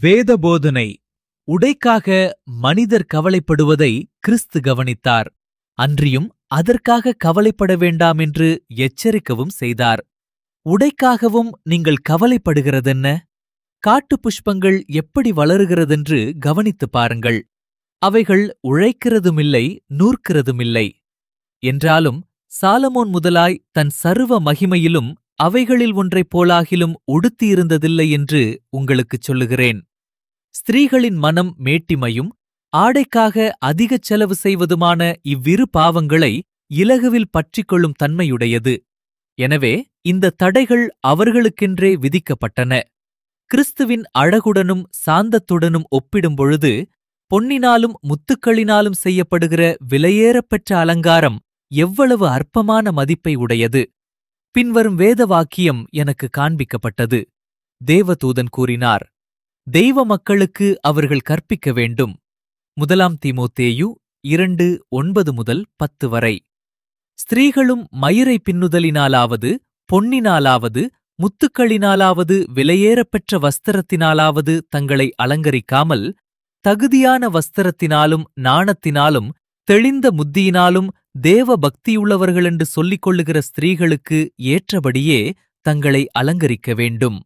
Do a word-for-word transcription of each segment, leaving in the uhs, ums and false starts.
வேத போதனை. உடைக்காக மனிதர் கவலைப்படுவதை கிறிஸ்து கவனித்தார். அன்றியும் அதற்காக கவலைப்பட வேண்டாம் என்று எச்சரிக்கவும் செய்தார். உடைக்காகவும் நீங்கள் கவலைப்படுகிறதென்ன? காட்டு புஷ்பங்கள் எப்படி வளருகிறதென்று கவனித்துப் பாருங்கள். அவைகள் உழைக்கிறதுமில்லை, நூற்கிறதுமில்லை. என்றாலும் சாலமோன் முதலாய் தன் சர்வ மகிமையிலும் அவைகளில் ஒன்றைப் போலாகிலும் உடுத்தியிருந்ததில்லை என்று உங்களுக்குச் சொல்லுகிறேன். ஸ்திரீகளின் மனம் மேட்டிமையும் ஆடைக்காக அதிகச் செலவு செய்வதுமான இவ்விரு பாவங்களை இலகுவில் பற்றிக்கொள்ளும் தன்மையுடையது. எனவே இந்த தடைகள் அவர்களுக்கென்றே விதிக்கப்பட்டன. கிறிஸ்துவின் அழகுடனும் சாந்தத்துடனும் ஒப்பிடும் பொழுது பொன்னினாலும் முத்துக்களினாலும் செய்யப்படுகிற விலையேறப்பெற்ற அலங்காரம் எவ்வளவு அற்பமான மதிப்பை உடையது! பின்வரும் வேத வாக்கியம் எனக்கு காண்பிக்கப்பட்டது. தேவதூதன் கூறினார், தெய்வ மக்களுக்கு அவர்கள் கற்பிக்க வேண்டும். முதலாம் தீமோத்தேயு இரண்டு ஒன்பது முதல் பத்து வரை. ஸ்திரீகளும் மயிரை பின்னுதலினாலாவது பொன்னினாலாவது முத்துக்களினாலாவது விலையேறப்பெற்ற வஸ்திரத்தினாலாவது தங்களை அலங்கரிக்காமல் தகுதியான வஸ்திரத்தினாலும் நாணத்தினாலும் தெளிந்த முத்தியினாலும் தேவ பக்தியுள்ளவர்களென்று சொல்லிக் கொள்ளுகிற ஸ்திரீகளுக்கு ஏற்றபடியே தங்களை அலங்கரிக்க வேண்டும்.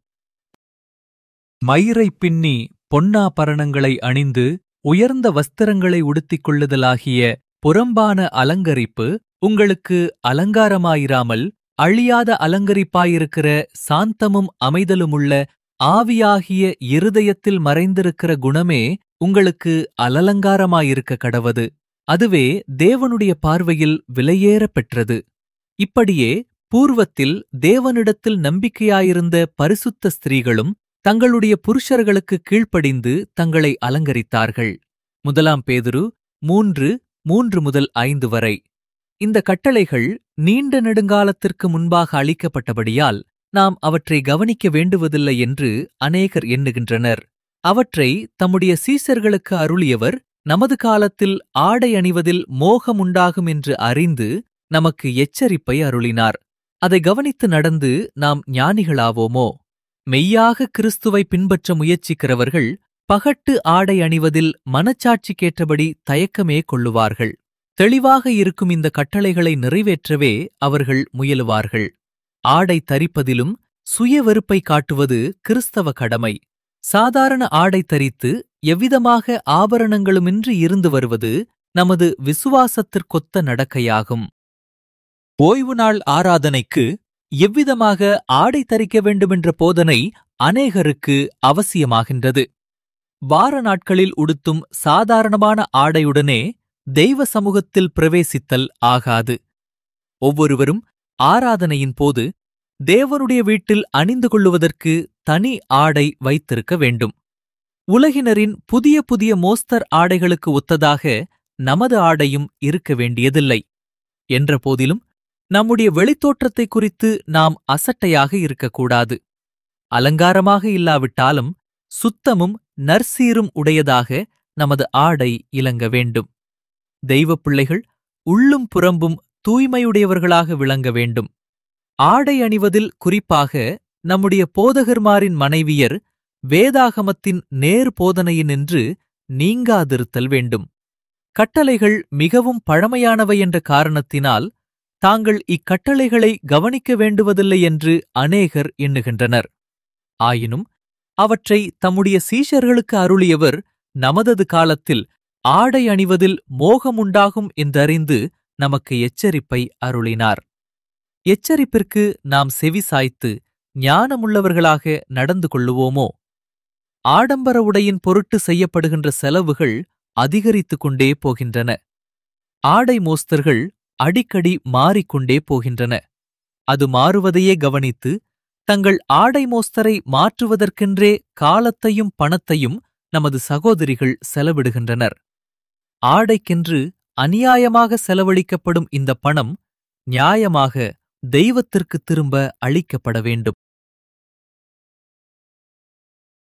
மயிரை பின்னி பொன்னாபரணங்களை அணிந்து உயர்ந்த வஸ்திரங்களை உடுத்திக் கொள்ளுதலாகிய புறம்பான அலங்கரிப்பு உங்களுக்கு அலங்காரமாயிராமல் அழியாத அலங்கரிப்பாயிருக்கிற சாந்தமும் அமைதலுமுள்ள ஆவியாகிய இருதயத்தில் மறைந்திருக்கிற குணமே உங்களுக்கு அலலங்காரமாயிருக்க கடவது. அதுவே தேவனுடைய பார்வையில் விலையேறப் பெற்றது. இப்படியே பூர்வத்தில் தேவனிடத்தில் நம்பிக்கையாயிருந்த பரிசுத்த ஸ்திரீகளும் தங்களுடைய புருஷர்களுக்கு கீழ்ப்படிந்து தங்களை அலங்கரித்தார்கள். முதலாம் பேதுரு மூன்று மூன்று முதல் ஐந்து வரை. இந்த கட்டளைகள் நீண்ட நெடுங்காலத்திற்கு முன்பாக அளிக்கப்பட்டபடியால் நாம் அவற்றை கவனிக்க வேண்டுவதில்லை என்று அநேகர் எண்ணுகின்றனர். அவற்றை தம்முடைய சீசர்களுக்கு அருளியவர் நமது காலத்தில் ஆடை அணிவதில் மோகம் உண்டாகும் என்று அறிந்து நமக்கு எச்சரிப்பை அருளினார். அதை கவனித்து நடந்து நாம் ஞானிகளாவோமோ? மெய்யாக கிறிஸ்துவை பின்பற்ற முயற்சிக்கிறவர்கள் பகட்டு ஆடை அணிவதில் மனச்சாட்சிக்கேற்றபடி தயக்கமே கொள்ளுவார்கள். தெளிவாக இருக்கும் இந்த கட்டளைகளை நிறைவேற்றவே அவர்கள் முயலுவார்கள். ஆடை தரிப்பதிலும் சுய வெறுப்பை காட்டுவது கிறிஸ்தவ கடமை. சாதாரண ஆடை தரித்து எவ்விதமாக ஆபரணங்களுமின்றி இருந்து வருவது நமது விசுவாசத்திற்கொத்த நடக்கையாகும். ஓய்வு நாள் ஆராதனைக்கு எவ்விதமாக ஆடை தரிக்க வேண்டுமென்ற போதனை அநேகருக்கு அவசியமாகின்றது. வார நாட்களில் உடுத்தும் சாதாரணமான ஆடையுடனே தெய்வ சமூகத்தில் பிரவேசித்தல் ஆகாது. ஒவ்வொருவரும் ஆராதனையின் போது தேவனுடைய வீட்டில் அணிந்து கொள்ளுவதற்கு தனி ஆடை வைத்திருக்க வேண்டும். உலகினரின் புதிய புதிய மோஸ்தர் ஆடைகளுக்கு ஒத்ததாக நமது ஆடையும் இருக்க வேண்டியதில்லை. என்ற போதிலும் நம்முடைய வெளித்தோற்றத்தை குறித்து நாம் அசட்டையாக இருக்கக்கூடாது. அலங்காரமாக இல்லாவிட்டாலும் சுத்தமும் நற்சீரும் உடையதாக நமது ஆடை இலங்க வேண்டும். தெய்வப் பிள்ளைகள் உள்ளும் புறம்பும் தூய்மையுடையவர்களாக விளங்க வேண்டும். ஆடை அணிவதில் குறிப்பாக நம்முடைய போதகர்மாரின் மனைவியர் வேதாகமத்தின் நேர் போதனையினின்று நீங்காதிருத்தல் வேண்டும். கட்டளைகள் மிகவும் பழமையானவை என்ற காரணத்தினால் தாங்கள் இக்கட்டளைகளை கவனிக்க வேண்டுவதில்லை என்று அநேகர் எண்ணுகின்றனர். ஆயினும் அவற்றை தம்முடைய சீஷர்களுக்கு அருளியவர் நமதது காலத்தில் ஆடை அணிவதில் மோகமுண்டாகும் என்றறிந்து நமக்கு எச்சரிப்பை அருளினார். எச்சரிப்பிற்கு நாம் செவிசாய்த்து ஞானமுள்ளவர்களாக நடந்து கொள்ளுவோமோ? ஆடம்பர உடையின் பொருட்டு செய்யப்படுகின்ற செலவுகள் அதிகரித்துக் கொண்டே போகின்றன. ஆடை மோஸ்தர்கள் அடிக்கடி மாறிக்கொண்டே போகின்றன. அது மாறுவதையே கவனித்து தங்கள் ஆடை மோஸ்தரை மாற்றுவதற்கென்றே காலத்தையும் பணத்தையும் நமது சகோதரிகள் செலவிடுகின்றனர். ஆடைக்கென்று அநியாயமாக செலவழிக்கப்படும் இந்த பணம் நியாயமாக தெய்வத்திற்கு திரும்ப அளிக்கப்பட வேண்டும்.